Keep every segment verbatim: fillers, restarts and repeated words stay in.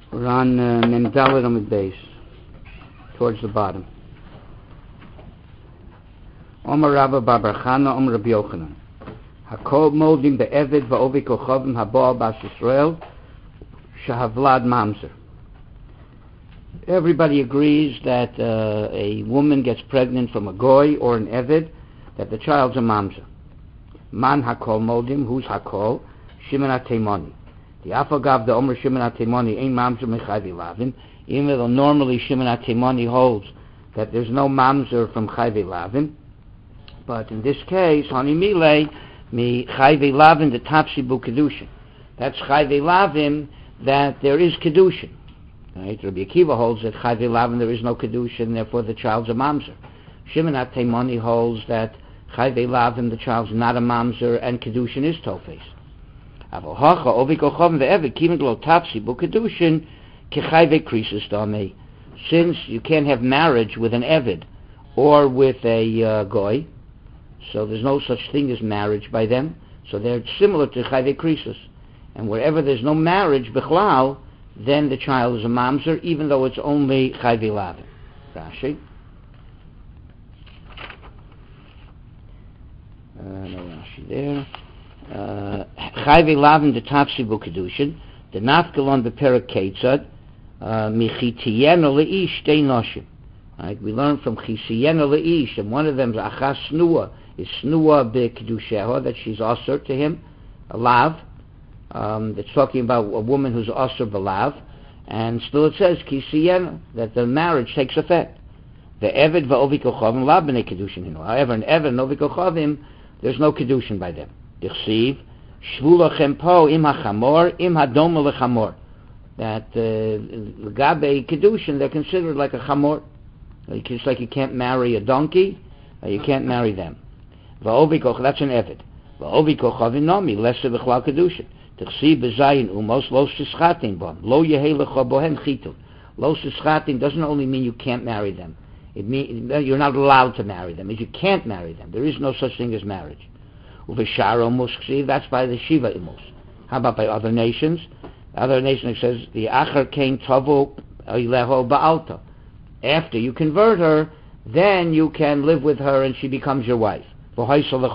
We're on uh, Mem Dalet Amud Beis, towards the bottom. Omer Rabba Bar Bar Chana, Omer Rabbi Yochanan. Hakol moldim be'eved va'ovi kochavim haboal bas Yisrael shahavlad mamzer. Everybody agrees that uh, a woman gets pregnant from a goy or an eved, that the child's a mamzer. Man hakol moldim, who's hakol? Shimon HaTeimoni. The afagav the Omer Shimon HaTeimoni ain't mamzer mechayvi lavin, even though normally Shimon HaTeimoni holds that there's no mamzer from chayvi lavin. But in this case, Hani Milei, mi chayvi lavin the tapsi bu kedushin. That's chayvi lavin that there is kedushin. Right? Rabbi Akiva holds that chayvi lavin there is no kedushin, therefore the child's a mamzer. Shimon HaTeimoni holds that chayvi lavin the child's not a mamzer and kedushin is tofes. Avohacha ovi kochavim ve'eved kimin lo tapsi bu kedushin kechayve krisis damei. Since you can't have marriage with an eved or with a uh, goy, so there's no such thing as marriage by them, so they're similar to chayve krisis. And wherever there's no marriage bichlal, then the child is a mamzer, even though it's only chayve lavin. Rashi. Uh, no Rashi there. Chayve lavin the tapsi bu kedushin, the nafkalon beperak ketzad, michitiyena leish shtei noshim. Right, we learn from chisiyena leish, and one of them is achas snua, is snua be kedusheha, that she's asur to him, a lav. Um, that's talking about a woman who's asur b'lav, and still it says chisiyena, that the marriage takes effect. The eved va'ovi kochavim lav b'nei kedushin. However, an eved and ovi kochavim, there's no kedushin by them. Dichsiv, shvulachem po im hachamor im hadoma lechamor. That legabe kedushin, they're considered like a chamor. It's like you can't marry a donkey, you can't marry them. Va'ovi koch, that's an eved. Va'ovi kochavim nomi lesser b'chlal kedushin. Dichsiv b'zayin umos lo sischatin bom lo yehei lecha bohem chitul. Lo sischatin doesn't only mean you can't marry them. It means you're not allowed to marry them. It means you can't marry them. There is no such thing as marriage. That's by the Shiva Imus. How about by other nations? Other nations, it says, the Achar Kain Tavo Ileho Ba'alta. After you convert her, then you can live with her and she becomes your wife. But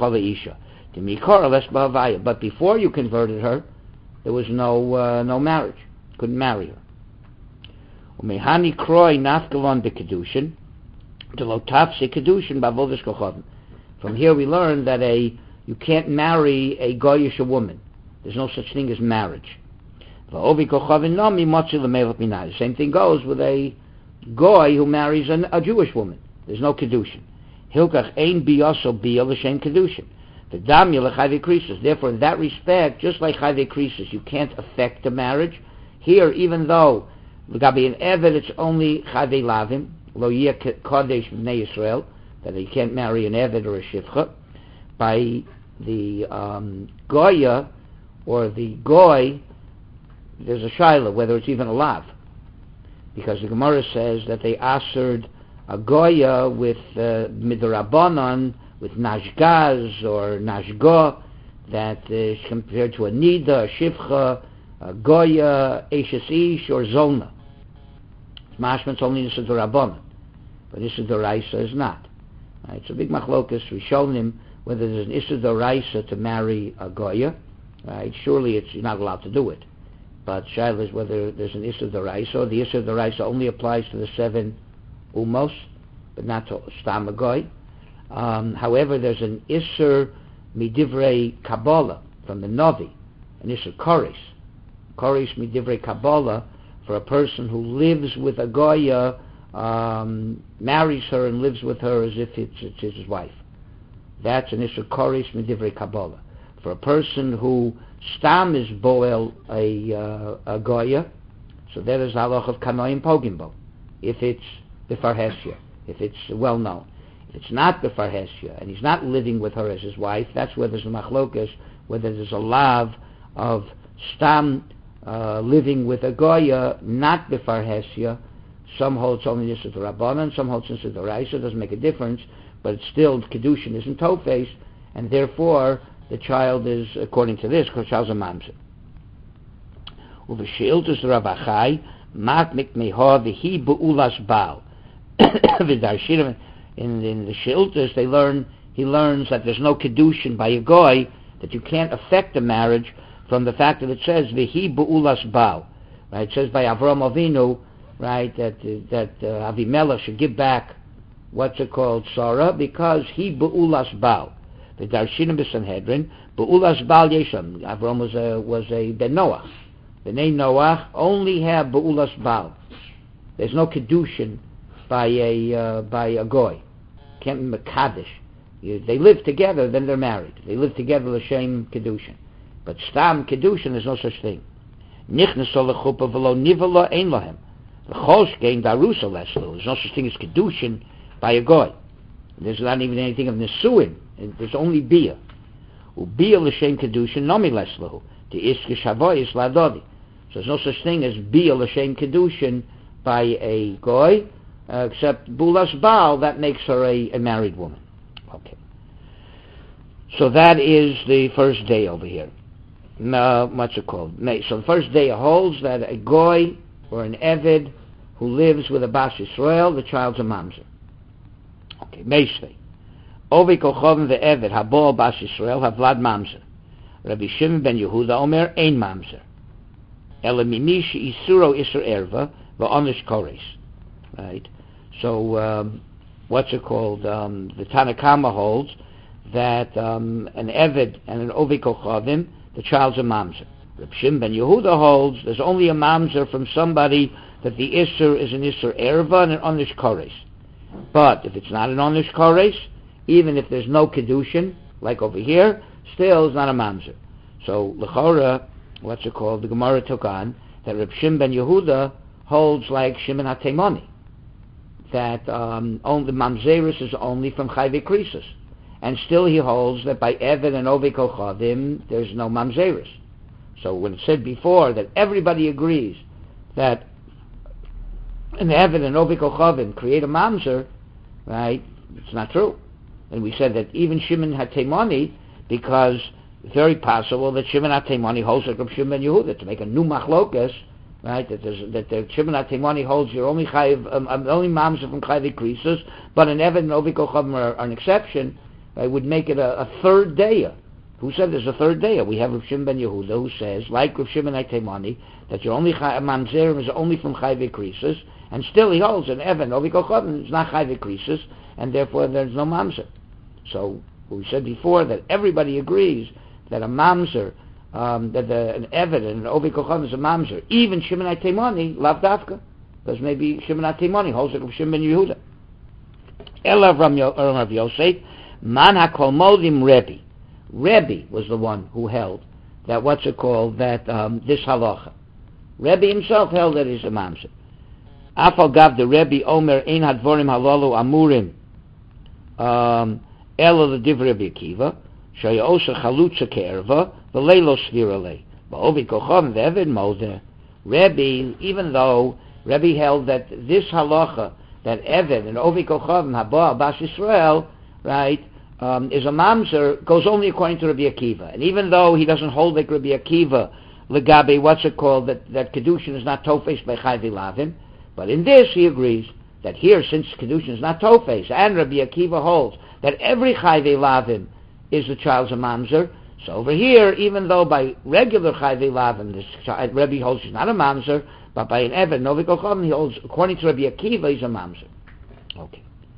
before you converted her, there was no uh, no marriage. Couldn't marry her. Umehani Kroi Nafgalon B'Kedushin, Delotapse Kedushin Bavovis Kochavim. From here we learn that a you can't marry a goyish woman. There's no such thing as marriage. The same thing goes with a goy who marries an, a Jewish woman. There's no kedushin. Hilkach ein biyaso biyah l'shem kedushin. The damya l'chayve krisis. Therefore, in that respect, just like chayve krisis, you can't affect a marriage. Here, even though l'gabi an eved, it's only chayve lavim lo yeh kodesh b'nei Yisrael, that you can't marry an eved or a shivcha. By the um, goya or the goy, there's a shaila whether it's even a lav, because the Gemara says that they assered a goya with uh, midrabanan, with najgaz or najgo, that is compared to a nida, a shivcha, a goya, eshes ish, or zolna. Mashman's only Nisa D'Rabbanan, but Nisa D'Oraisa is not. Right, it's a big machlokas. We've shown him whether there's an Issa D'Oraisa to marry a goya. Right, surely it's, you're not allowed to do it. But Shaila is whether there's an Issa D'Oraisa, or the Issa D'Oraisa only applies to the seven umos, but not to Stam Goy. Um, however, there's an Issa Midivrei Kabbalah from the Navi, an Issa Koris. Koris Midivrei Kabbalah, for a person who lives with a goya, um, marries her and lives with her as if it's, it's his wife. That's an Issa Koris Midivrei Kabbalah. For a person who stam is boel a, uh, a goya, so that is halach of kanoim pogimbo. If it's befar hesya, if it's well known. If it's not befar hesya, and he's not living with her as his wife, that's where there's a machlokas, whether there's a lav of stam uh, living with a goya, not befar hesya. Some hold it's only Nisa D'Rabbanan, some hold Nisa D'Oraisa, doesn't make a difference, but it's still kedushin isn't tofes, and therefore the child is, according to this, the child's a mamzer. Uveshiltus Rav Achai Matmik meha v'hi bu'ulas Baal. V'darshinim in in the Shiltas they learn he learns that there's no kedushin by a goy, that you can't affect the marriage from the fact that it says v'hi bu'ulas Baal. Right? It says by Avram Avinu, right, that uh, that uh, Avimelech should give back what's it called Sarah because he bu'ulas Baal. The Darshinim b'Sanhedrin bu'ulas Baal yesham. Avram was a was a ben Noach. The name Noach only have bu'ulas Baal. There's no kedushin by a uh, by a goy. Can't be mekadesh. They live together, then they're married. They live together l'shem kedushin. But stam kedushin, there's no such thing. Nichnaso lechuppah v'lo nivala ein lahem. L'chosh gein darusa leslo. There's no such thing as kedushin by a goy. There's not even anything of nesuin. There's only bia. Ubia l'shem kedushin nomi leslo. The iske shavoyis ladodi. So there's no such thing as bia l'shem kedushin by a goy, uh, except bulas Baal, that makes her a, a married woman. Okay. So that is the first day over here. No, what's it called? So the first day holds that a goy or an eved who lives with a bas Yisrael, the child's a mamzer. Okay, meisvei. Ovi kochovim ve'eved habo bas Yisrael havlad mamzer. Rabbi Shimon ben Yehuda omer ein mamzer. Elamini she'isuro isur erva va'onish kores. Right. So um, what's it called? Um, the Tanna Kama holds that um, an eved and an ovi kochovim, the child's a mamzer. Reb Shimon ben Yehuda holds there's only a mamzer from somebody that the isur is an isur erva and an onish kores. But if it's not an onish kores, even if there's no kedushin, like over here, still it's not a mamzer. So l'chora, what's it called? The Gemara took on that Reb Shimon ben Yehuda holds like Shimon HaTeimoni, that um, only mamzerus is only from chayve krisus. And still he holds that by Eved and Ovi Kochadim, there's no mamzerus. So when it said before that everybody agrees that an Eved and Ovi Kochadim create a mamzer, right, it's not true. And we said that even Shimon HaTeimoni, because it's very possible that Shimon HaTeimoni holds like Shimon ben Yehuda, to make a new machlokas, right, that there's, that the Shimon HaTeimoni holds you're only chayiv, um, only mamzer from chayve krisus, but an Eved and Ovi Kochadim are, are an exception. I would make it a, a third day. Who said there's a third day? We have Rav Shimon ben Yehuda who says, like Rav Shimon HaTeimoni, that your only mamzerim is only from chayve krisus, and still he holds an Evan Ovi Kochadim is not chayve krisus, and therefore there's no mamzer. So we said before that everybody agrees that a mamzer, um, that the, an Evan and an Ovi Kochadim is a mamzer. Even Shimon HaTeimoni, lav dafka, because maybe Shimon HaTeimoni holds like Rav Shimon ben Yehuda. Elav Rav Yosef. Man hakol modim Rebbe. Rebbe was the one who held that what's it called, that um, this halacha. Rebbe himself held that he's a mamzer. Afal gav the Rebbe omer ein hadvorim halalu amurim elo the divrei Rabbi Akiva shaya osa chalutza ke'erva v'leilo svira lei v'ovi kocham v'evid modeh. Rebbe, even though Rebbe held that this halacha, that Eved and Ovi kocham haba bas Yisrael, right, Um, is a mamzer, goes only according to Rabbi Akiva. And even though he doesn't hold like Rabbi Akiva, legabe, what's it called, that, that kedushin is not tofes by chayve lavim, but in this he agrees that here, since kedushin is not tofes, and Rabbi Akiva holds that every chayve lavim is the child's a mamzer, so over here, even though by regular chayve lavim, this child, Rabbi holds he's not a mamzer, but by an Eved, Novi Kocham, he holds, according to Rabbi Akiva, he's a mamzer. Okay.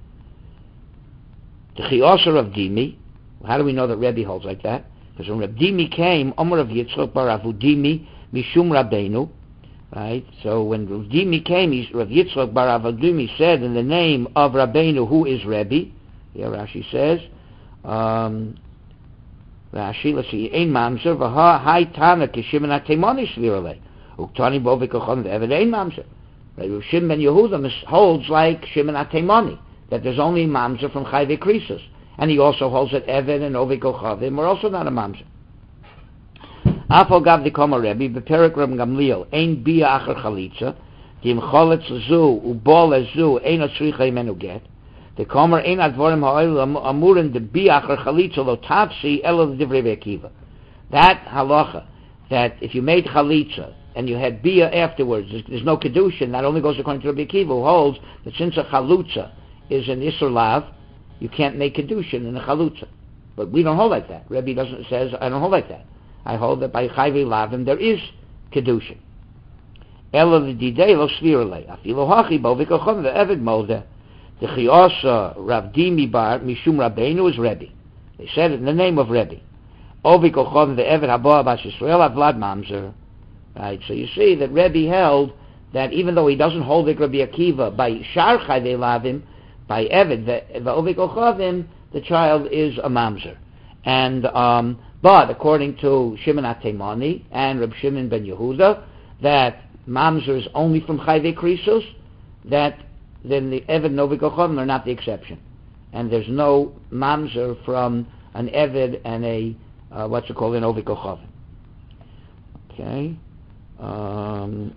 The Chiyosar of Dimi, how do we know that Rebbe holds like that? Because when Reb Dimi came, Omer of Yitzchak bar Avudimi Mishum Rabbeinu, right? So when Reb Dimi came, he's, Rav Yitzchak bar Avudimi said in the name of Rabbeinu, who is Rebbe, here Rashi says, um, Rashi, let's see, Ein Mamzer, V'ha Hai Tana Kishimon HaTeimoni Shvirale, Uktani Bovi Kochon V'Eved Ein Mamzer. Rav Shimon ben Yehuda holds like Shimon HaTeimoni, that there's only mamzer from chayve krisus, and he also holds that Eved and Ovi Kochadim are also not a mamzer. Afal gav the Koma Rebbe beperik Reb Gamliel ein bia acher chalitza dim choletz zu ubol zu ein atzricha imenu get the Koma ein advorim ha'oil amurin de bia acher chalitza lo tafsi elo the divrei Akiva. That halacha, that if you made chalitza and you had bia afterwards, there's, there's no kedushin. That only goes according to Rabbi Akiva, who holds that since a chalutza is an isur lav, you can't make kedushin in a chalutza. But we don't hold like that. Rebbe doesn't says I don't hold like that. I hold that by chayvei lavim there is kedushin. Ela l'didei lo svirle. Afilo hachi bo v'kochon ve'eved molde. The chiyasa Rav Dimi bar mishum Rabbeinu is Rebbe. They said it in the name of Rebbe. O v'kochon ve'eved haba bas Yisrael avlad mamzer. Right. So you see that Rebbe held that even though he doesn't hold like Rabbi Akiva by shar chayvei lavim, by eved ve'o v'kochavim, the child is a mamzer. And um, but according to Shimon HaTeimani and Reb Shimon ben Yehuda, that mamzer is only from chayvei krisos, that then the eved no v'kochavim are not the exception, and there's no mamzer from an eved and a uh, what's it called an ovikochavim. Okay, um,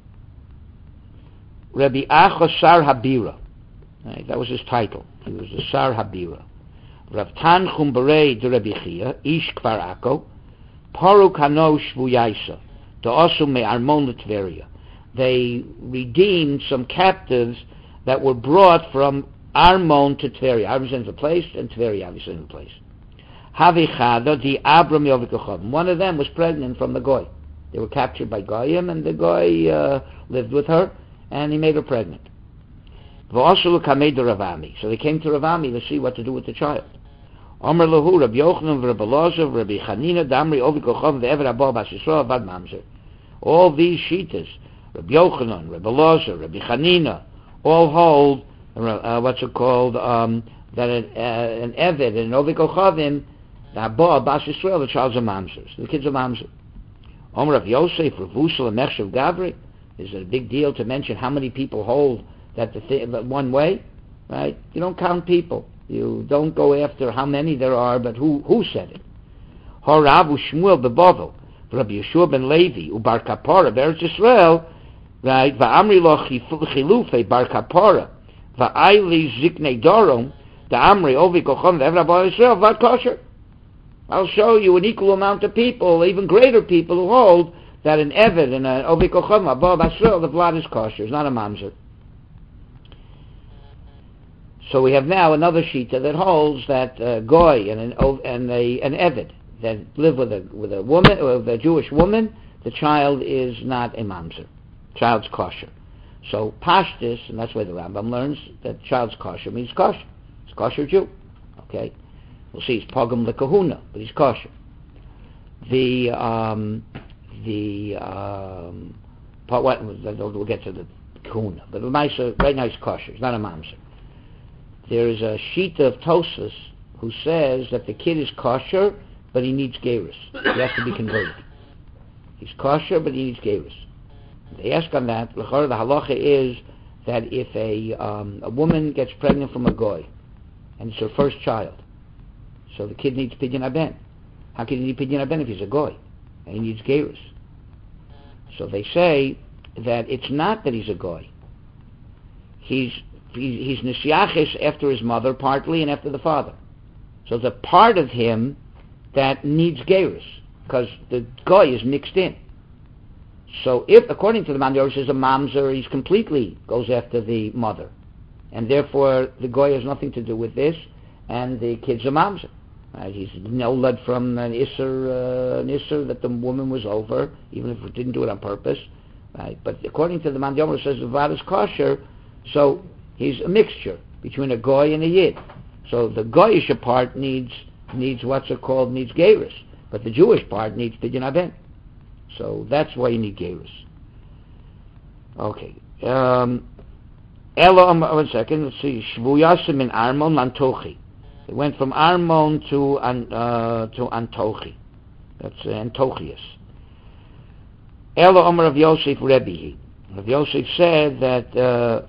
Rabbi Acha Sar Habira, right, that was his title. He was the Sar Habira. Rav Tanchum Berei de Rabbi Chia, Ish Kfar Akko, Paru Kano Shvuyaisa, to Osum Me Armon Tveria. They redeemed some captives that were brought from Armon to Tveria. Armon is the place, and Tveria obviously in the place. Havichada di Abram Yovikochavim. One of them was pregnant from the Goy. They were captured by Goyim, and the Goy uh, lived with her, and he made her pregnant. V'osulu kamei de Ravami. So they came to Ravami to see what to do with the child. Omer lahu Rabbi Yochanan v'Rabbi Elazar v'Rabbi Chanina damri ovikochavim ve'eved haba bas Yisrael avad mamzer. All these shitas, Rabbi Yochanan, Rabbi Elazar, Rabbi Chanina, all hold uh, what's it called um, that an, uh, an eved and an ovikochavim, the haba bas Yisrael, the child's a mamzer. So the kid's a mamzer. Omer Rav Yosef, Rav Usal, and Mechshav Gavri. Is it a big deal to mention how many people hold that the th- that one way, right? You don't count people. You don't go after how many there are, but who who said it. Horav Shmuel beBavel, Rabbi Yeshua ben Levi, uBar Kapara be'Eretz Yisrael, right? Va'amri lo chilufei Bar Kapara, va'ayli ziknei dorom, da'amri ovi kochon ve'eved haba Yisrael vad kosher. I'll show you an equal amount of people, even greater people who hold that an eved and an ovi kochon haba Yisrael, the blood is kosher. It's not a mamzer. So we have now another shita that holds that uh, goy and an and a an eved that live with a with a woman or with a Jewish woman, the child is not a mamzer, child's kosher. So pashtus, and that's why the Rambam learns that child's kosher means kosher. It's kosher Jew. Okay, we'll see. He's pogam lekahuna, but he's kosher. The um, the um, part what we'll get to the kahuna, but the nice right now he's kosher. He's not a mamzer. There is a shita of Tosfos who says that the kid is kosher, but he needs gerus. He has to be converted. He's kosher, but he needs gerus. They ask on that. The halacha is that if a um, a woman gets pregnant from a goy, and it's her first child, so the kid needs pidyon haben. How can he need pidyon haben if he's a goy and he needs gerus? So they say that it's not that he's a goy. He's He's nisyaches after his mother partly and after the father. So the part of him that needs gerus, because the goy is mixed in. So if, according to the Mandor, says a mamzer, he's completely goes after the mother, and therefore the goy has nothing to do with this, and the kid's a mamzer. Right? He's nolad from an isser, uh, an isser that the woman was over, even if it didn't do it on purpose. Right? But according to the Mandor, it says the vad is kosher, so he's a mixture between a goy and a yid. So the goyish part needs needs what's it called needs gerus, but the Jewish part needs pidyon haben. So that's why you need gerus. Okay. Um, Ela, um, one second. Let's see. Shvuyasim in Armon Antochi. It went from Armon to uh, to Antochi. That's uh, Antochius. Ela Omer of Yosef Rebbe. Rav Yosef said that. Uh,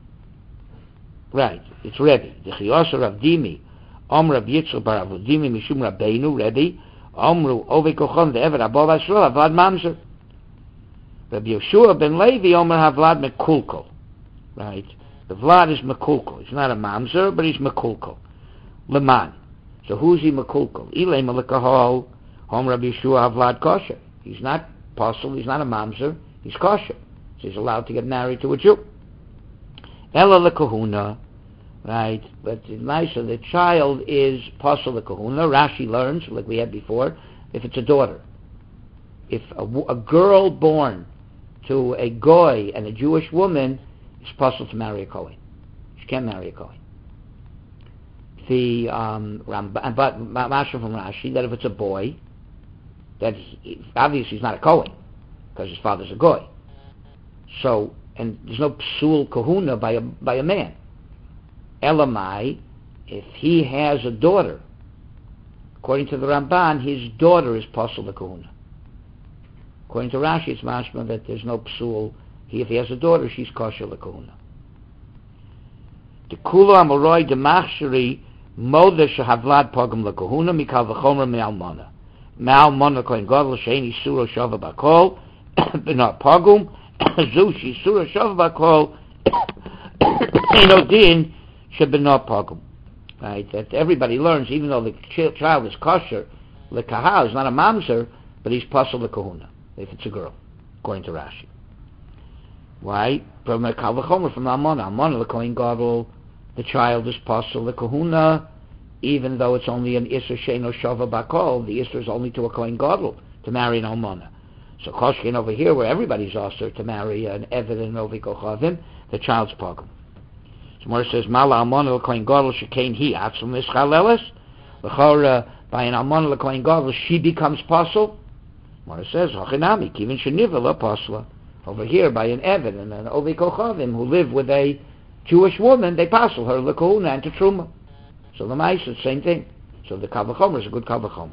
Right, it's Rebbe. The Chiyasa Rav Dimi, Omer Rav Yitzchak bar Rav Dimi Mishum Rabbeinu Rebbe, Omru Ovei Kochon ve'Eved haba Yisrael Avad Mamzer. Rabbi Yeshua ben Levi Omer Havlad Mekulkol. Right, the Vlad is Mekulkol. He's not a Mamzer, but he's Mekulkol. Leman. So who's he Mekulkol? Ilay Malakahol Omer Rabbi Yeshua Havlad Kosher. He's not possible. He's not a mamzer. He's kosher. So he's allowed to get married to a Jew. Ella lekahuna, right? But nicer, the child is possible lekahuna. Rashi learns, like we had before, if it's a daughter. If a, a girl born to a goy and a Jewish woman is possible to marry a Kohen. She can't marry a Kohen. The um, Ramban, but Masha from Rashi, that if it's a boy, that he, obviously he's not a Kohen because his father's a goy. So, and there's no psul kahuna by a by a man. Elamai, if he has a daughter, according to the Ramban, his daughter is pasul the kahuna. According to Rashi, it's mashma that there's no psul. He, if he has a daughter, she's kosher the kahuna. The kula amoroi de machsheri moda shehavlad pogam le kahuna mikal v'chomer me'almona. Me'almona kohen gadol she'eni sura shava bakol b'not pogum zushi sura shava bakol eno din sheb'not pogum. Right, that everybody learns, even though the ch- child is kosher, le kahal is not a mamzer, but he's pasul le kahuna if it's a girl, according to Rashi. Why? From a kal v'chomer from almona, almona le kohen gadol. The child is pasul the kahuna, even though it's only an isser sheino shava bakol. The isser is only to a kohen gadol to marry an almana. So koshkin over here, where everybody's also to marry an eved and ovi kochavim, the child's pogum. So Mordechai says, "Mala almana lekohen gadol shekein hi atzum nischaleles." L'chora by an almana lekohen gadol, she becomes pasul. Mordechai says, "Hachinami kivin sheniva la pasla." Over here, by an eved and an ovi kochavim who live with a Jewish woman, they pasul her lekahuna and to truma. So the mice, the same thing. So the kal v'chomer is a good kal v'chomer.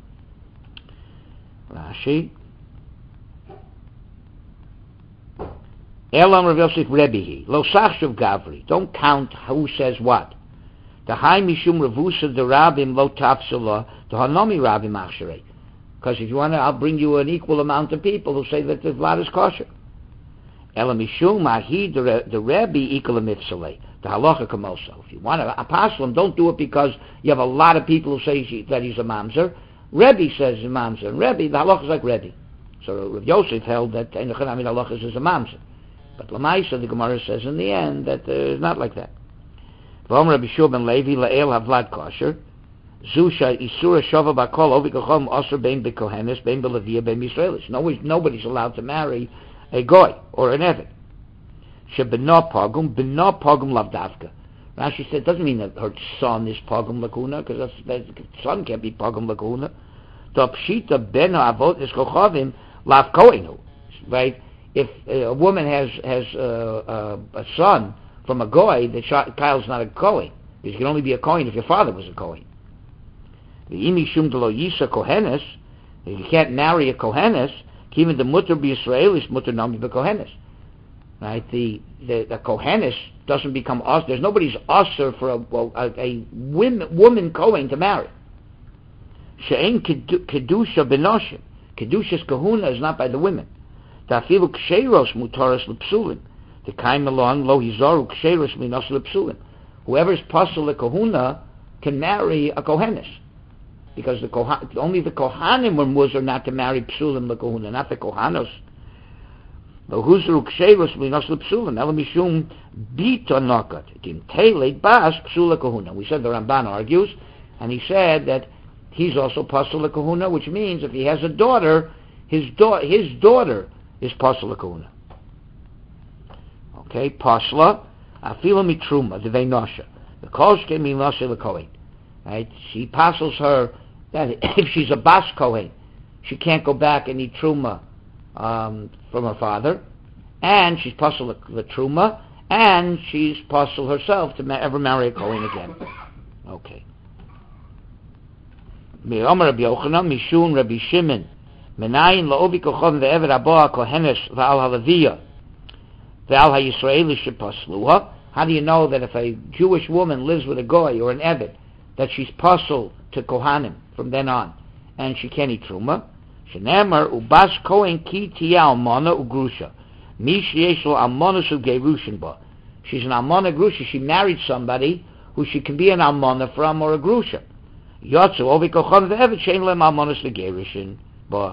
Rashi. Elam Rav Yosef Rebihi lo sachshuv gavri. Don't count who says what. The high mishum revusa the rabbim lo tafsula the hanomi rabbim achsherei. Because if you want to, I'll bring you an equal amount of people who say that the vlad is kosher. Elam mishum mahi the the Rebbe equal a mifsalei. The halacha kamoso. If you want to apostle him, don't do it because you have a lot of people who say he, that he's a mamzer. Rebbe says he's a mamzer. And Rebbe, the halacha is like Rebbe. So Rav Yosef held that in the Chanami the halacha is a mamzer. But Lamaisa, the Gemara says in the end that uh, it's not like that. V'om Rabbi Shua ben Levi la'el havlad kosher. Zusha isura shava bakol ovikochom osur bein bekohenes bein belavia bein Yisraelis. Nobody's allowed to marry a goy or an eved. Shebena pogum, bena pogum lavdavka. Rashi said it doesn't mean that her son is pogum lakuna, because that son can't be pogum lakuna. The pshita ben avot is kochavim lav koinu. Right? If a woman has has uh, uh, a son from a goy, the child's not a kohen. He can only be a kohen if your father was a kohen. The imi shum delo yisa kohenes. If you can't marry a kohenes, even the mutter be Israelis mutter nami be kohenes. Right, the the, the kohenes doesn't become us. There's nobody's usher for a a, a women, woman kohen to marry. She'en kedusha benoshim. Kedusha's kahuna is not by the women. Tafilu ksheros mutaras lepsulim. The kaim along lo hizaru ksheros minas lepsulim. Whoever's pasul kahuna can marry a kohenes, because the kohan, only the kohanim were muzar not to marry psulim lekahuna, not the kohanos. The huzru ksheros minas lepsulim elamishum bita nakat tim teled bas psula kahuna. We said the Ramban argues, and he said that he's also pasul kahuna, which means if he has a daughter, his daughter his daughter is pasul kahuna. Okay, pasla afila mitruma the veinosha the koshke minosha lekohen. Right, she passes her that if she's a bas kohen, she can't go back and eat truma um, from her father, and she's pasul the truma, and she's pasul herself to ma- ever marry a kohen again. Okay. Me'omer Rabbi Yochanan mishun Rabbi Shimon menayin la'ovi kochon ve'eved aboa kohenes va'al halaviyah va'al ha'yisraeli shepasluha. How do you know that if a Jewish woman lives with a goy or an eved, that she's pasul to kohanim from then on, and she can't eat truma? Shenemar ubas kohen ki tiya almana ugrusha mi sheyesh lo almana su gerushin ba. She's an almana grusha. She married somebody who she can be an almana from, or a grusha. Yotzu ovi kochon ve'eved shein lem almanas legerushin ba.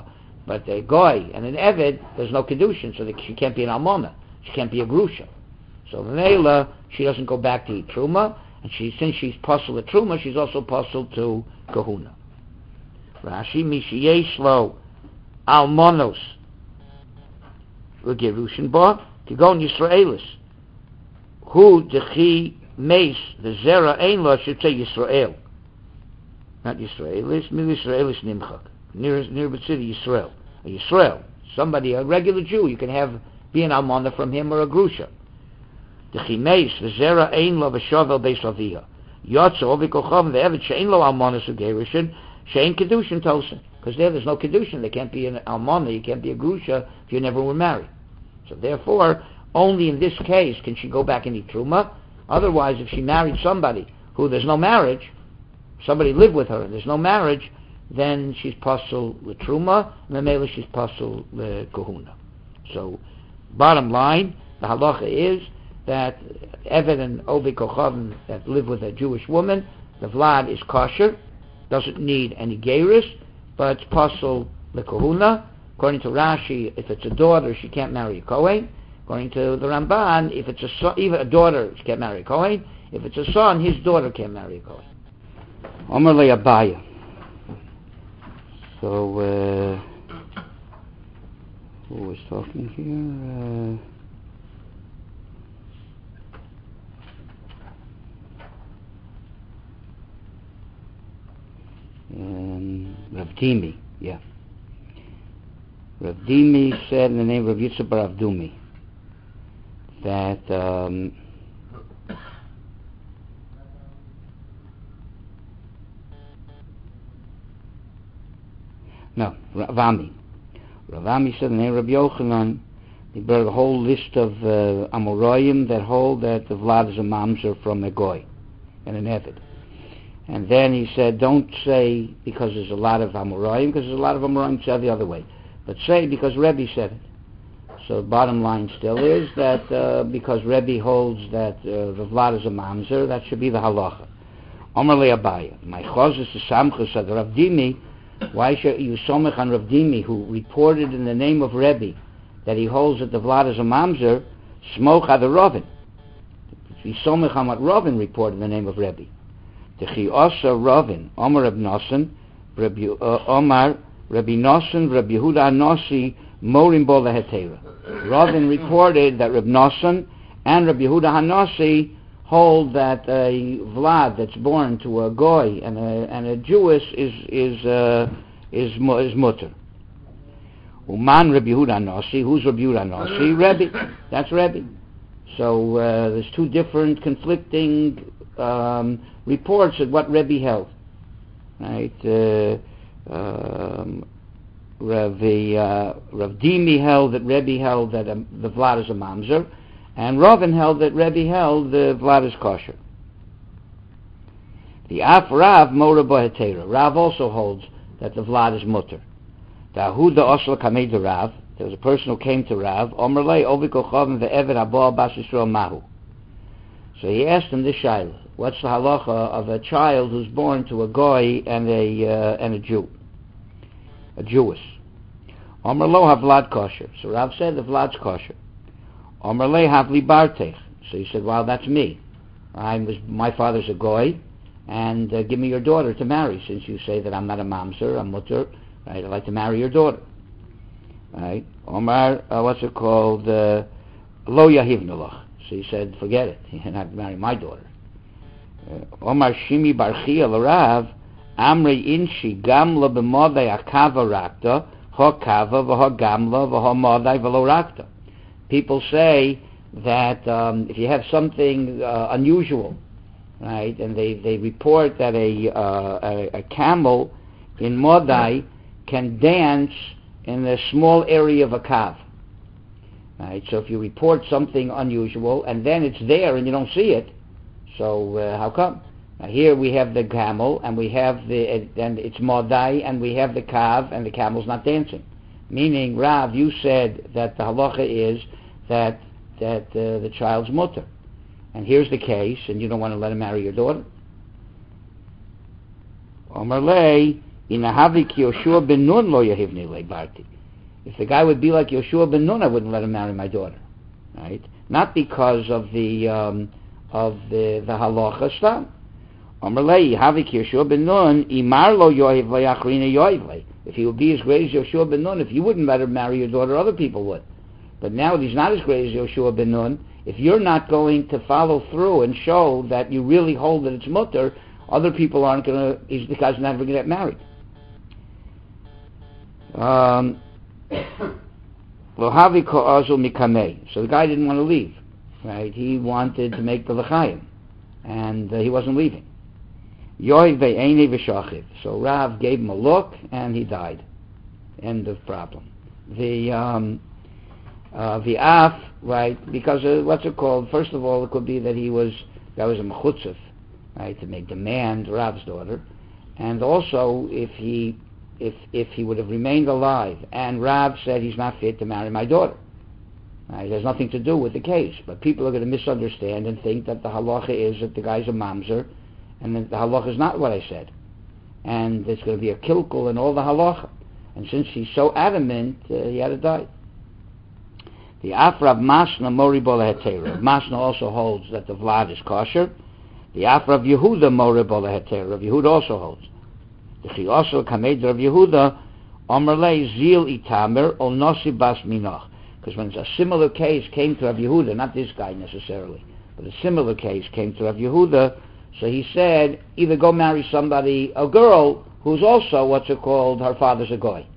But a goy and an eved, there's no kedushin, so that she can't be an almona. She can't be a grusha. So Mela, she doesn't go back to eat truma, and she, since she's puzzled to truma, she's also puzzled to kahuna. Rashi mishiyesh lo almonos v'gerushin ba kigon Yisraelis hu dechi meis the zera ein lo should say Yisrael, not Yisraelis, mil Yisraelis nimchak near near the city Yisrael, a Yisrael, somebody, a regular Jew. You can have be an almona from him or a grusha. Dechi meis the zera ein lo v'shovel beis aviyah yotzo v'kochav the evet she'ein lo almonos v'gerushin she'ein kedushin tosin, because there there's no kedushin. There can't be an almona, you can't be a grusha if you never were married. So therefore, only in this case can she go back and eat truma. Otherwise, if she married somebody who there's no marriage, somebody lived with her and there's no marriage, then she's pasul with truma, and then maybe she's pasul with kahuna. So, bottom line, the halacha is that Eved and Ovi Kochavim that live with a Jewish woman, the vlad is kosher, doesn't need any gerus, but it's pasul the kahuna. According to Rashi, if it's a daughter, she can't marry a Kohen. According to the Ramban, if it's a son, even a daughter, she can't marry a Kohen. If it's a son, his daughter can't marry a Kohen. Omer le Abaya. So, uh, who was talking here? Uh, um, Rav Dimi, yeah. Rav Dimi said in the name of Yitzhak bar Avdumi that um, no, Ravami. Ravami said in the name of Rabbi Yochanan, he brought a whole list of uh, Amoraim that hold that the Vlad is a mamzer from a goy and an Eved. And then he said, don't say because there's a lot of Amoraim, because there's a lot of Amoraim said the other way. But say because Rebbe said it. So the bottom line still is that uh, because Rebbe holds that uh, the Vlad is a mamzer, that should be the halacha. Omer le Abaya. My chozes is samchus ad Rav Dimi. Why should you somech on Rav Dimi, who reported in the name of Rebbe that he holds that the Vlad is a mamzer? Smoch ad Ravin. You somech on what Ravin reported in the name of Rebbe. Techi osa Ravin. Omer Reb Nosson. Omar. Rabbi Nosson, Rabbi Yehuda Hanossi, Morim Bo Lehetera. Ravin reported that Rabbi Nosson and Rabbi Yehuda Hanossi hold that a Vlad that's born to a goy and a and a Jewess is is uh, is is mutter. Uman Rabbi Yehuda Hanossi, who's Rabbi Yehuda Hanossi? Rebbe. That's Rebbe. So uh, there's two different conflicting um, reports of what Rebbe held. Right. Uh, Um, Rav, uh, Rav Dimi held that Rebbe held that um, the Vlad is a mamzer, and Ravin held that Rebbe held the Vlad is kosher. The Af Rav Mora Bohetera. Rav also holds that the Vlad is mutter. The Ahuda Osla Kamei de Rav. There was a person who came to Rav. Omerlei Ovi Kochavim ve'Eved Abba Bas Yisrael Mahu. So he asked him this shayla: what's the halacha of a child who's born to a goy and a uh, and a Jew? A Jewess. Omer lo havlad kosher. So Rav said the Vlad's kosher. Omer le havli bartech. So he said, well, that's me. I was my father's a goy, and uh, give me your daughter to marry, since you say that I'm not a mamzer, I'm mutter. Right? I'd like to marry your daughter. Right? Omar, uh, what's it called? Uh, lo yahivnulach. So he said, forget it. You're not marry my daughter. Omar Shimi Barchi el Rav. Amri inshi gamla b'modai akava rakta, ho kava v'ho gamla v'ho modai v'lo rakta. People say that um, if you have something uh, unusual, right, and they, they report that a, uh, a a camel in modai can dance in a small area of a kav. Right, so if you report something unusual and then it's there and you don't see it, so uh, how come? Now here we have the camel, and we have the, and it's modai, and we have the kav, and the camel's not dancing. Meaning, Rav, you said that the halacha is that that uh, the child's mutter, and here's the case, and you don't want to let him marry your daughter. Omer lei inahavi ki Yoshua ben Nun lo yahivni le barti. If the guy would be like Yoshua ben Nun, I wouldn't let him marry my daughter, right? Not because of the um, of the the halacha stam. Amarlei havik Yoshua ben Nun imar lo yoiv vayachrina yoiv. If he would be as great as Yoshua ben Nun, if you wouldn't let him marry your daughter, other people would. But now that he's not as great as Yoshua ben Nun, if you're not going to follow through and show that you really hold that it's mutter, other people aren't going to. The guy's never going to get married. Um, so the guy didn't want to leave, right? He wanted to make the l'chaim, and uh, he wasn't leaving. So Rav gave him a look, and he died. End of problem. The um, uh, the af, right? Because uh, what's it called? First of all, it could be that he was that was a mechutzef, right, to make demand Rav's daughter, and also if he if if he would have remained alive and Rav said he's not fit to marry my daughter, right, it has nothing to do with the case, but people are going to misunderstand and think that the halacha is that the guy's a mamzer, and that the halacha is not what I said, and there's going to be a kilkul in all the halacha, and since he's so adamant, uh, he had to die. The Afrav Masna Mori Bola Hetera. Masna also holds that the Vlad is kosher. The Afrav Yehuda Mori Bola Hetera. Rav Yehuda also holds. The Chiyosel Kamed Rav Yehuda Omerle Zil Itamer Ol Nosi Bas Minoch. Because when a similar case came to Rav Yehuda, not this guy necessarily, but a similar case came to Rav Yehuda, so he said, either go marry somebody, a girl who's also what's it called, her father's a goy,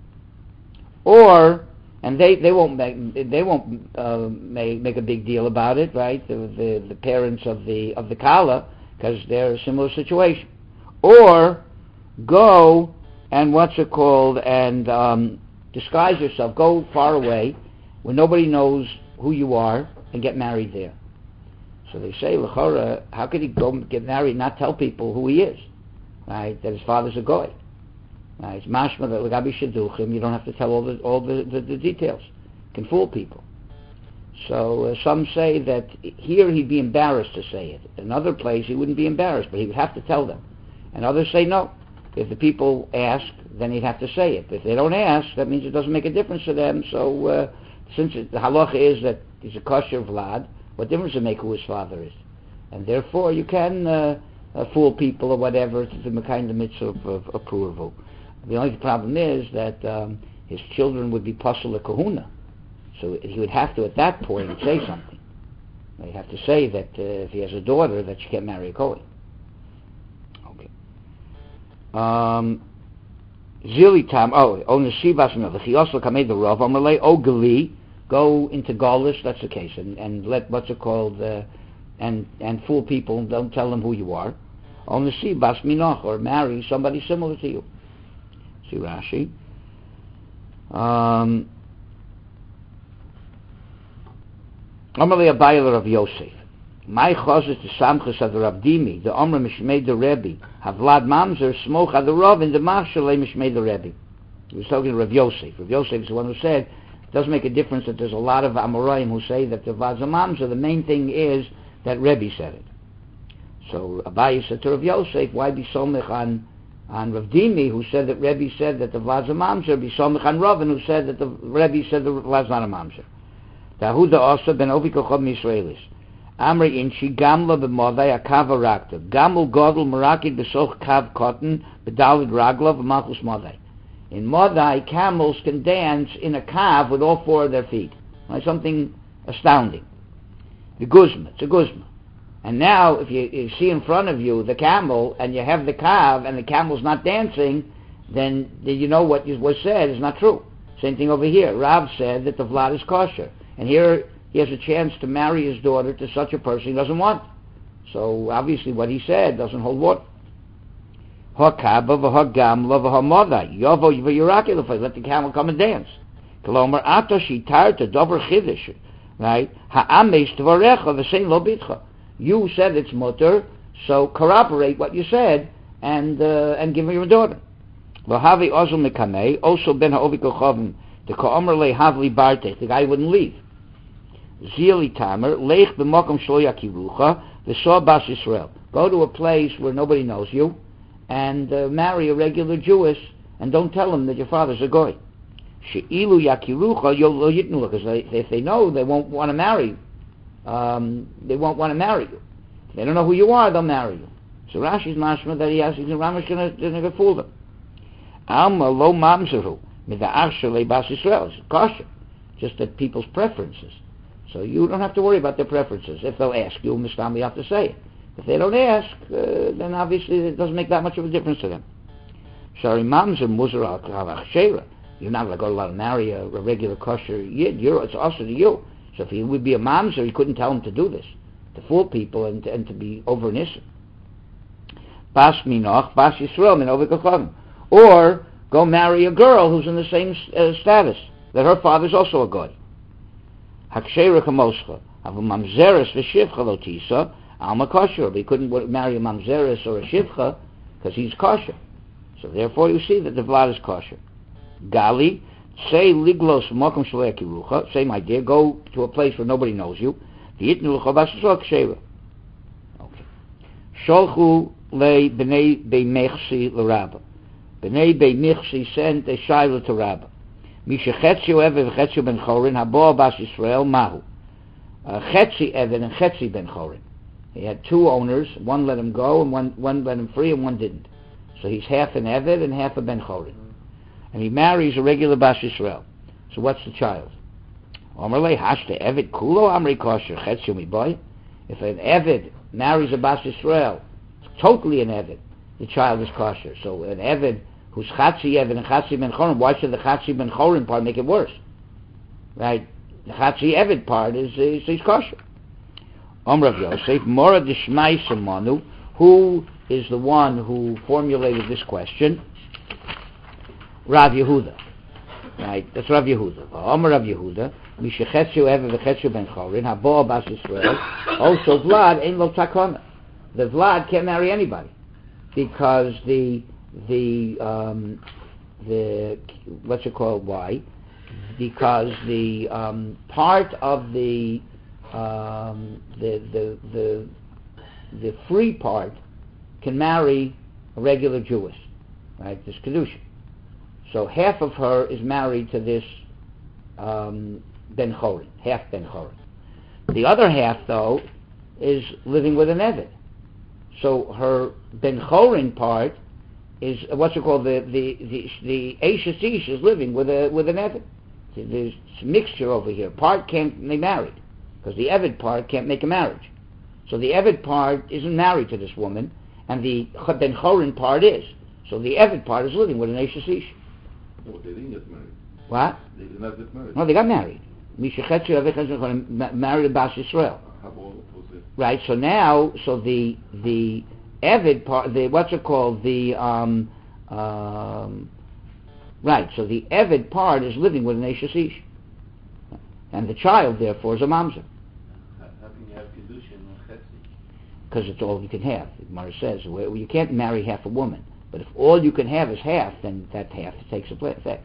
or and they, they won't make they won't uh, make make a big deal about it, right? The the, the parents of the of the kala, because they're a similar situation. Or go and what's it called and um, disguise yourself, go far away where nobody knows who you are, and get married there. So they say, l'chora, how could he go get married and not tell people who he is, right? That his father's a goy. Uh, it's mashma that l'gabi shaduchim, you don't have to tell all the all the, the, the details. You can fool people. So uh, some say that here he'd be embarrassed to say it. In another place he wouldn't be embarrassed, but he would have to tell them. And others say no. If the people ask, then he'd have to say it. But if they don't ask, that means it doesn't make a difference to them. So uh, since it, the halacha is that he's a kosher vlad, what difference does it make who his father is? And therefore you can uh, uh, fool people or whatever to the kind of mitzvah of, of approval. The only problem is that um, his children would be pasul a kahuna, so he would have to at that point say something. They have to say that uh, if he has a daughter, that she can't marry a kohen. Okay. Um, Zili tam. Oh, on the shivas no. The chiyosel kamei the rav amalei o gali, go into Gaulish. That's the case, and, and let what's it called, uh, and and fool people. Don't tell them who you are. On the shivas minoch, or marry somebody similar to you. See Rashi. Um, Amalei Abayel Rav Yosef. My chazes to samchus ad Rav Dimi. The Omra Mishmei the Rebbe. Havlad Mamzer smoch ad the Rav in the Machshalei Mishmei the Rebbe. He was talking to Rav Yosef. Rav Yosef is the one who said it doesn't make a difference that there's a lot of Amoraim who say that the Vlad's a Mamzer. The main thing is that Rebbe said it. So Abayel said to Rav Yosef, why be somech on on Rav Dimi, who said that Rebbe said that the Vlad's a Mamzer, be somech on Ravin, who said that the Rebbe said the Vlad's not a Mamzer. Dahuda also ben Ovi Kochov Misraelis. Amri inchi gamla b'modai akava rakta. Gamul godel marakid b'soch kav cotton b'dalid ragla v'malchus modai. In Modai, camels can dance in a kav with all four of their feet. Like something astounding. The guzma, it's a guzma. And now, if you, you see in front of you the camel, and you have the kav, and the camel's not dancing, then, then you know what was said is not true. Same thing over here. Rav said that the vlad is kosher. And here he has a chance to marry his daughter to such a person he doesn't want. So obviously what he said doesn't hold water. Let the camel come and dance. Right? You said it's mutter, so corroborate what you said and uh, and give me your daughter. Also ben ha'ovi the ka'omer lehavli barte, the guy wouldn't leave. Zili tamer leich b'mokom shlo yakirucha v'so bas Yisrael. Go to a place where nobody knows you, and uh, marry a regular Jewess, and don't tell him that your father's a goy. She'ilu yakirucha lo yitnu, because if they know, they won't want to marry. Um, they won't want to marry you. If they don't know who you are, they'll marry you. So Rashi's mashma that he has, Rama's going to fool them. Alma lo mamzeru mida'ach shalei bas Yisrael. It's kosher, just that people's preferences. So you don't have to worry about their preferences. If they'll ask you, Mistam, you have to say it. If they don't ask, uh, then obviously it doesn't make that much of a difference to them. Shari mamzer muzar al kavach. You're not going to go allowed to marry a, a regular kosher yid. You're, it's also to you. So if he would be a mamzer, he couldn't tell him to do this, to fool people and, and to be over innocent. Bas minoch, bas Yisrael, min ovik. Or go marry a girl who's in the same uh, status, that her father's also a god. Hakshera kamoscha, avu mamzeres v'shivcha lo tisa, alma kosher. But he couldn't marry a mamzeres or a shivcha because he's kosher. So therefore you see that the vlad is kosher. Gali, say liglos mokum shalei kirucha. Say, my dear, go to a place where nobody knows you. V'yitnu l'cho bas Yisrael kshera. Okay. Sholchu le b'nei beimechsi l'rabba. B'nei beimechsi sent a shayla to Rabba. Misha chetzi eved v'chetzi ben chorin habo bas Yisrael mahu. Chetzi eved and chetzi ben chorin. He had two owners. One let him go, and one one let him free, and one didn't. So he's half an eved and half a ben chorin. And he marries a regular bas Yisrael. So what's the child? Omerle hashte eved kulo amri kosher chetzi miboy. If an eved marries a bas Yisrael, it's totally an eved. The child is kosher. So an eved who's chatzi eved and chatzi ben chorin, why should the chatzi ben chorin part make it worse? Right? The chatzi eved part is, is, is kosher. Omrav Yosef, Mora Dishmai Samanu, who is the one who formulated this question? Rav Yehuda. Right? That's Rav Yehuda. Omar Rav Yehuda, Mishechetzu eved v'chetzu ben chorin, habo bas Yisrael, also Vlad ein lo takona. The Vlad can't marry anybody, because the the um, the what's it called? Why? Because the um, part of the um, the the the the free part can marry a regular Jewess, right? This kedusha. So half of her is married to this um, ben chorin, half ben chorin. The other half, though, is living with an eved. So her ben chorin part is what's it called? The the the, the Eishes Ish is living with a with an eved. So there's a mixture over here. Part can't be married because the eved part can't make a marriage. So the eved part isn't married to this woman, and the ben chorin part is. So the eved part is living with an Eishes Ish. No, they didn't get married. What? They did not get married. No, they got married. Misha married Bas Yisrael. Right. So now, so the the Evid part, the what's it called? The um, um, right. So the Evid part is living with an Eishes Ish, and the child therefore is a mamzer. How can you have kedusha and chetzi? Because it's all you can have. The Gemara says well, you can't marry half a woman. But if all you can have is half, then that half takes effect.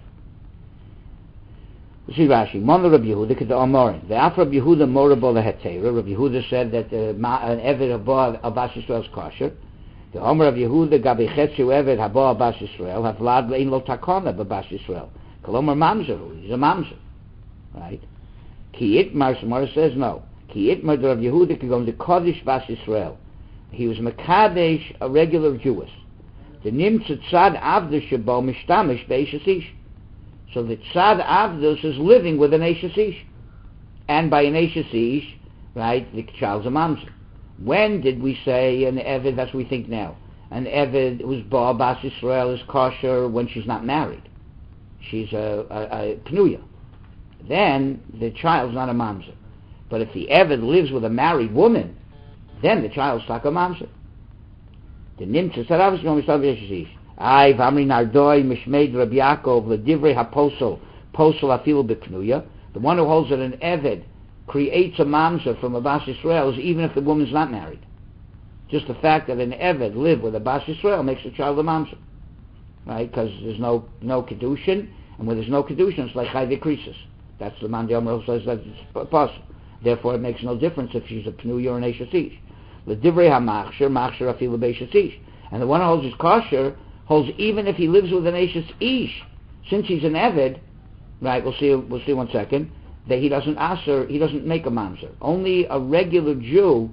We see Rashi. Mona Rabbi Yehuda k'da Amorin. The Af Rabbi Yehuda morabo lehetera. Rabbi Yehuda said that uh, an eved haba abas Yisrael is kosher. The Omer Rabbi Yehuda gabi chetzu eved haba abas Yisrael havlad lein lo takona babas Yisrael. Kolomer mamzeru. He's a mamzer, right? Ki itmar. Samara says no. Ki itmar the Rabbi Yehuda could go into kodesh bas Yisrael. He was mekadesh, a regular Jewess. The nimtzat tzad avdus shabo mishtamish be'eishes ish. So the tzad avdus is living with an eishes ish, and by an eishes ish, right, the child's a mamzer. When did we say an eved? That's what we think now. An eved who's ba bas Yisrael is kosher when she's not married. She's a, a, a pnuya. Then the child's not a mamzer. But if the eved lives with a married woman, then the child's like a mamzer. The nimtzat tzad avdus shabo mishtamish ish. Ay v'amri nardoi mishmeid Rabbi Yaakov ledivrei haposel posel afilu b'knuya. The one who holds that an eved creates a mamzer from a bas Yisrael is even if the woman's not married. Just the fact that an eved lived with a bas Yisrael makes the child a mamzer, right? Because there's no no kedushin, and when there's no kedushin, it's like chai v'krisis. That's the man Yomer who says that it's possible. Therefore, it makes no difference if she's a pnuya or an eishes ish. Ledivrei hamachsher machsher afilu b'eishes ish. And the one who holds his kosher holds even if he lives with an eishes ish, since he's an eved, right? We'll see. We'll see one second. That he doesn't aser, he doesn't make a mamzer. Only a regular Jew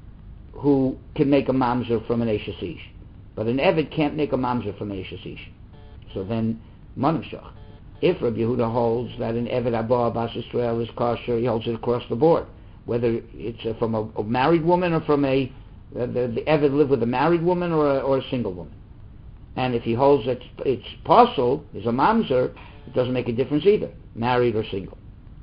who can make a mamzer from an Eishes Ish. But an Eved can't make a mamzer from an Eishes Ish. So then, Manavshach. If Rabbi Yehuda holds that an Eved Abba Bas Yisrael is kosher, he holds it across the board. Whether it's uh, from a, a married woman or from a, uh, the, the Eved live with a married woman or a, or a single woman. And if he holds that it's possible, is a mamzer, it doesn't make a difference either, married or single.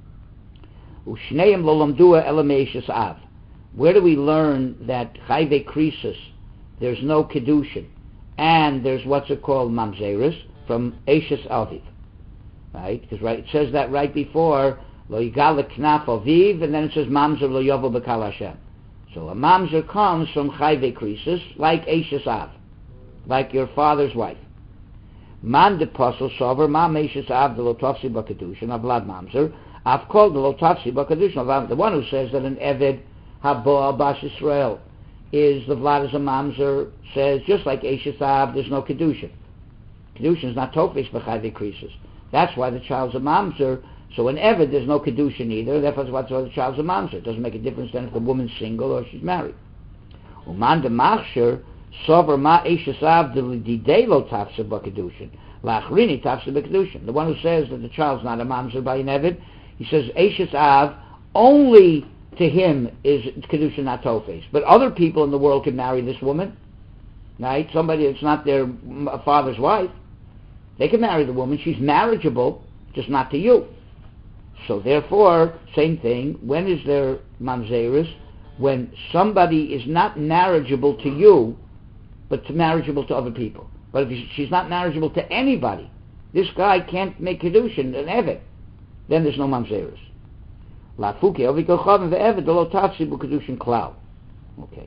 Ushneim lo lamdua ela me'eshes av. Where do we learn that chayve krisus, there's no kedushin, and there's what's it called mamzeris from eshes aviv, right? Because right, it says that right before lo yigal knaf aviv, and then it says mamzer lo yovel b'kal Hashem. So a mamzer comes from chayve krisus, like eshes av, like your father's wife. Man de posel sover ma me'eshes av de lo tofsi b'kedushin avlad mamzer. I've called the Lotafsi Bakadushin, the one who says that an Eved Haba Bas Yisrael is the Vlad as a Mamzer, says just like Eishes Av, there's no Kedushin. Kedushin is not Tofes B'chayve Krisus. That's why the child's a Mamzer. So in Eved there's no Kedushin either, therefore that's why the child's a Mamzer. It doesn't make a difference then if the woman's single or she's married. Uman de Machsher Sover Ma Eishes Av de Lidei Lotafsi Bakadushin. Lachrini Tafsi Bakadushin. The one who says that the child's not a Mamzer by an Eved, he says, Eishes Av, only to him is Kedushin not Tofes. But other people in the world can marry this woman, right? Somebody that's not their father's wife. They can marry the woman. She's marriageable, just not to you. So therefore, same thing. When is there mamzeris? When somebody is not marriageable to you, but to marriageable to other people. But if she's not marriageable to anybody, this guy can't make Kedushin, an Eved. Then there's no mamzeris. La fuke oviko chavim ve'eved lo tafsi b'kedushin klal. Okay.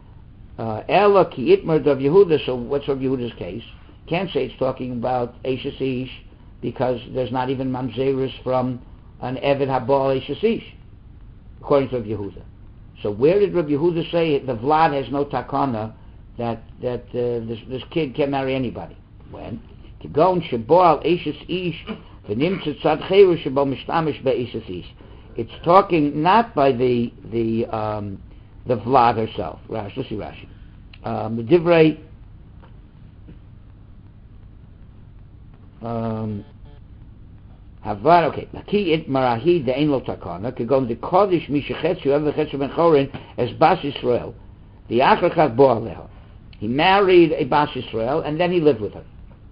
Ela ki itmer Rav Yehuda. So what's Rav Yehuda's case? Can't say it's talking about Eishes Ish because there's not even mamzeris from an Eved Habal Eishes Ish, according to Rav Yehuda. So where did Rav Yehuda say the Vlad has no takana that that uh, this this kid can marry anybody? When Kigon Shaboal Eishes Ish. It's talking not by the the um, the Vlad herself. Rashi, let's see Rashi. Um, the Divrei um, Havad. Okay. Laki it marahi de'ein lo takana. Kegon the kodesh mishachetz yuev v'chetz ben chorin as Bas Yisrael. The achrachav bo aleha. He married a Bas Yisrael and then he lived with her.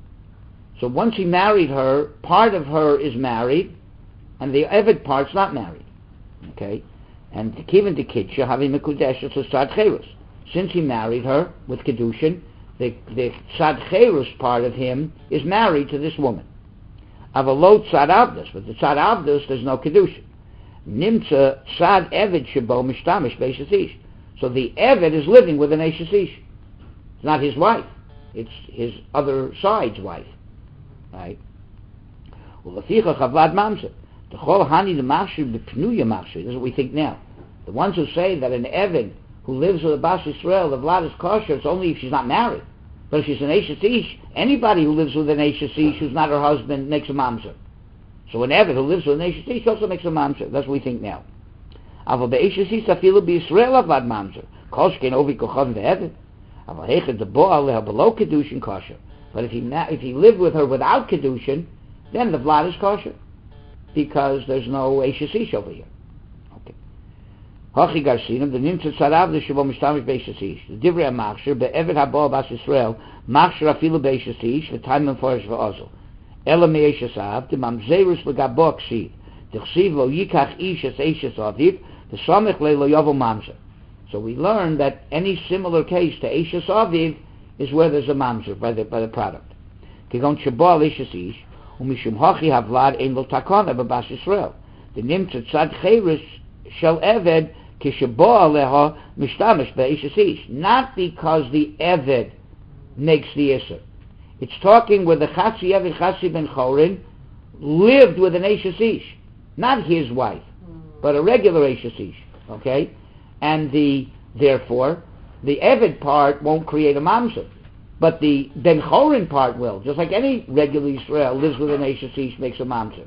So once he married her, part of her is married, and the Eved part's not married. Okay? And Kivan de Kitsha having Mekudesh to Sad Cherus. Since he married her with Kedushin, the, the Sad Cherus part of him is married to this woman. Avalot Sad Avdus, but the Sad Avdus there's no Kedushin. Nimtza Sad Eved Shabo Mishtamish Be'eshes Ish. So the Eved is living with an Eishes Ish. It's not his wife. It's his other side's wife. Right? Well, the ficha chavlad mamzer. The whole hani the machshir the pnuya machshir. This is what we think now. The ones who say that an Eved who lives with a Bas Yisrael, the Vlad is kosher, it's only if she's not married. But if she's an Eishes Ish, anybody who lives with an Eishes Ish who's not her husband makes a mamzer. So an Eved who lives with an Eishes Ish also makes a mamzer. That's what we think now. Aval be'Eishes Ish afilu b'Yisrael avlad mamzer. Koshken ovi kochav ve'Eved. Aval hechet the bo aleha below kedushin kosher. But if he if he lived with her without Kedushin, then the Vlad is kosher. Because there's no Eishes Ish over here. Okay. Hachi Garsinim, the Nimtzat Sarav, the Shabbat Mishtamish Be'Eishes Ish. The Divrei HaMachshir, Be'Eved Haba Bas Yisrael, Machshir Afilu Be'Eishes Ish, V'Taim Memforish V'Ozel. Ela Me'Eishes Av, the Mamzerus L'Gabo Ksiv. The Ksiv Lo Yikach Ish Es Eishes Aviv, the Samech Le Lo Yovel Mamzer. So we learn that any similar case to Eishes Aviv is where there's a mamzer by the by the product. Kigon Shabal Eishes Ish, u'mishum hachi havlad ein lo takana b'Bas Yisrael. The nimtzat tzad cheres shel Eved kishabal aleha mishtamish be'Eishes Ish. Not because the Eved makes the Isser. It's talking where the Chatzi Eved Chatzi ben Chorin lived with an Eishes Ish, not his wife, but a regular Eishes Ish. Okay, and the therefore the Eved part won't create a mamzer, but the Ben Chorin part will. Just like any regular Yisrael lives with an Eishes Ish, makes a mamzer.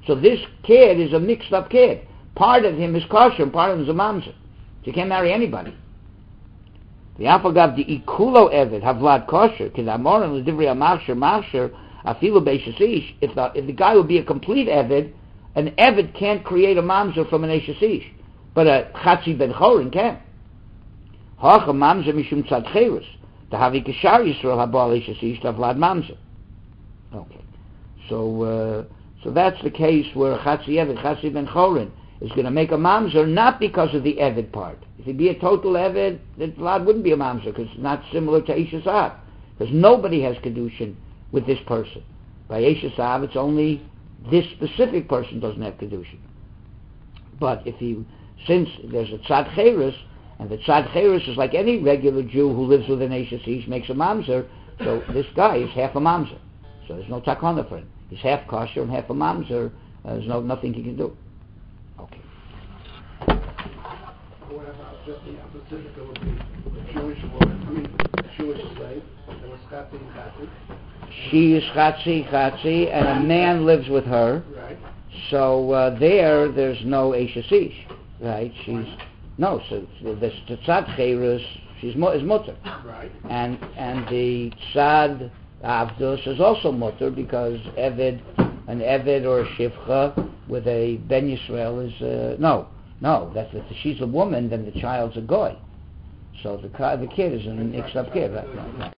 So this kid is a mixed up kid. Part of him is kosher and part of him is a mamzer. So you can't marry anybody. The Afagav the ikulo eved havlad kosher kidamoran l'divrei amachsher machsher afilu beishasish. If the if the guy would be a complete eved, an eved can't create a mamzer from an eishasish, but a chatzi ben chorin can. Hacha mamzer mishum tzad cheirus. The havi kishar yisrael habal eishasish havlad mamzer. Okay, so uh, so that's the case where chatzi eved chatzi ben chorin is going to make a mamzer not because of the eved part. If he'd be a total eved, the vlad wouldn't be a mamzer because it's not similar to Eishes Av. Because nobody has kedushin with this person. By Eishes Av, it's only this specific person doesn't have kedushin. But if he, since there's a tzad cheirus, and the tzad cheirus is like any regular Jew who lives with an Eishes Ish makes a mamzer, so this guy is half a mamzer. So there's no takana for him. He's half kosher and half a mamzer. Uh, there's no nothing he can do. Okay. What about just the opposite? There would be a Jewish woman, I mean, a Jewish slave, and was chatzi and chatzi. She is chatzi, chatzi, and a man lives with her. Right. So uh, there, there's no Eishes Ish, right? She's no. So the the tzad cheirus, she's mu- is mutter. Right. And and the tzad avdus is also mutter because eved, an eved or a shivcha with a ben Yisrael is uh, no. No, that's if she's a woman, then the child's a goy. So the the kid is an mixed up kid. Right? Right, right.